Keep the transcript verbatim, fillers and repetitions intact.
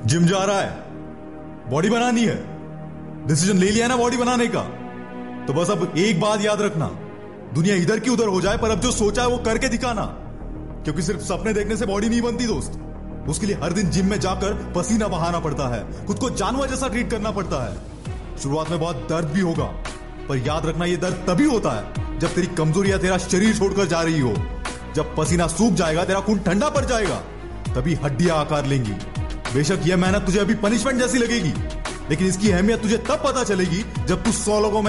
Gym जा रहा है, बॉडी बनानी है, डिसीजन ले लिया है ना बॉडी बनाने का, तो बस अब एक बात याद रखना, दुनिया इधर की उधर हो जाए पर अब जो सोचा है वो करके दिखाना। क्योंकि सिर्फ सपने देखने से बॉडी नहीं बनती दोस्त, उसके लिए हर दिन जिम में जाकर पसीना बहाना पड़ता है, खुद को जानवर जैसा ट्रीट करना पड़ता है। शुरुआत में बहुत दर्द भी होगा, पर याद रखना ये दर्द तभी होता है जब तेरी कमजोरियां तेरा शरीर छोड़कर जा रही हो। जब पसीना सूख जाएगा, तेरा खून ठंडा पड़ जाएगा, तभी हड्डियां आकार लेंगी। बेशक यह मेहनत तुझे अभी पनिशमेंट जैसी लगेगी, लेकिन इसकी अहमियत तुझे तब पता चलेगी जब तू सौ लोगों में